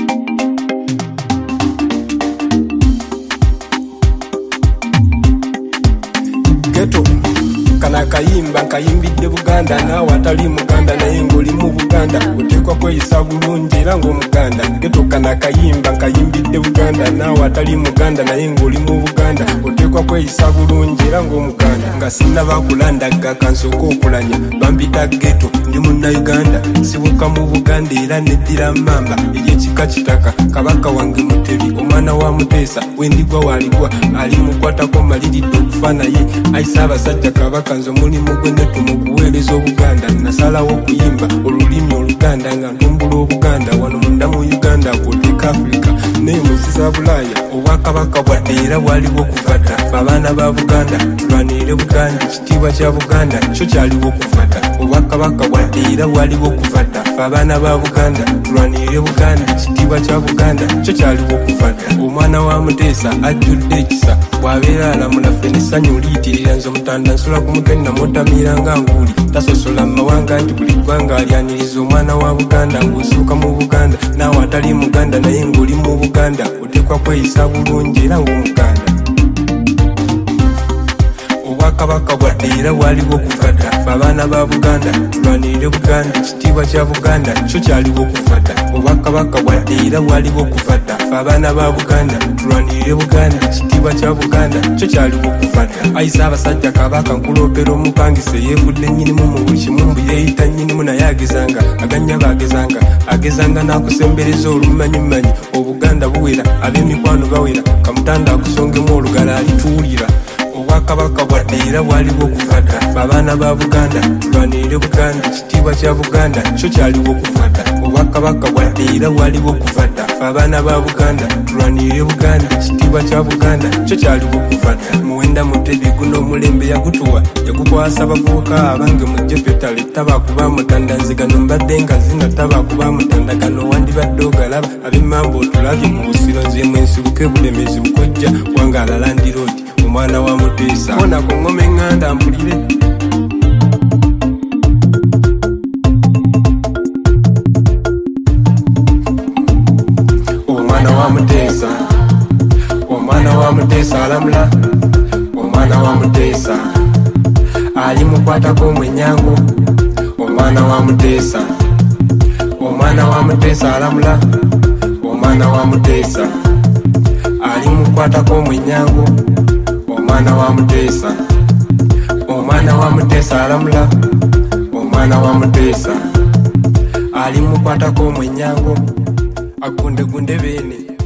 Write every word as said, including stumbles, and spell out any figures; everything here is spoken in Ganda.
Geto kana kayimba kayimbidde Buganda naawe atali Muganda naye ng'oli mu Buganda oteekwa kweyisa bulungi era ng'Omuganda. Geto kana kayimba kayimbidde Buganda naawe atali Muganda naye ng'oli mu Buganda oteekwa kweyisa bulungi era ng'Omuganda. Nga sinnaba kulandaga kansooka okulanya bambita Geto ndi Munnayuganda sibuka mu Buganda era neddira mamba ery'ekika kitaka kabaka wange Mutebi omwana wa Muteesa wendigwa waligwa ali mukwatako maliridde okufa naye ayisa abasajja kabaka nze omulimu gwe ne tumukuweereza Obuganda. Nasalawo okuyimba olulimi Oluganda nga ntumbula Obuganda wano munda mu Uganda kwoteeka Afrika naye musiza Bulaaya Obwakabaka bwadde era bwaliwo okuvata abaana ba Buganda tulwanirire Buganda ekitiibwa kya Buganda kyo kyaliwo okuvata. Obwakabaka bwadde era bwaliwo okuvata abaana ba Buganda tulwanirire Buganda ekitiibwa kya Buganda kyo kyaliwo okuvata. Omwana wa Muteesa ajjudde ekisa bw'abeera alamula ffe n'essanyu liyitirira nze Mutanda nsula ku mutwe namutamiira nga nguuli tasosola mu mawanga nti buli ggwanga alyaniriza omwana wa Buganda ng'osuuka mu Buganda naawe atali Muganda naye ng'oli mu Buganda oteekwa kweyisa bulungi era ng'Omuganda. Obwakabaka bwadde era bwaliwo okuvata abaana ba Buganda tulwanirire Buganda ekitiibwa kya Buganda kyo kyaliwo okuvata. Obwakabaka bwadde era bwaliwo okuvata abaana ba Buganda tulwanirire Buganda ekitiibwa kya Buganda kyo kyaliwo okuvata. Ayisa abasajja kabaka nkuloopera omupangise yeefudde nnyinimu mu buli kimu mbu yeeyita nnyinimu naye agezanga aganya baagezanga agezanga n'akusembereza olumanyimanyi Obuganda buwera ab'emikwano bawera Kamutanda akusongemu olugala alituwulira. Obwakabaka bwadde era bwaliwo okuvata abaana ba Buganda tulwanirire Buganda ekitiibwa kya Buganda kyo kyaliwo okuvata. Obwakabaka bwadde era bwaliwo okuvata abaana ba Buganda tulwanirire Buganda ekitiibwa kya Buganda kyo kyaliwo okuvata. Muwenda Mutebi guno omulembe yagutuwa yagukwasa abavubuka abange mujje fetale tabakuba Mutanda nze gano mbadde nga zina tabakuba Mutanda gano wandibadde ogalaba ab'emmamba otulabye mu busiro nze mwensibuke bulemezi bukojja wangaala landiroodi omwana wa Muteesa kona ku ngoma eŋŋanda mpulire. Omwana wa Muteesa omwana wa Muteesa alamula omwana wa Muteesa ali mukwatako omwenyango omwana wa Muteesa omwana wa Muteesa alamula omwana wa Muteesa ali mukwatako omwenyango omwana wa Muteesa omwana wa Muteesa alamula omwana wa Muteesa ali mukwatako omwenyango agundegunde beene.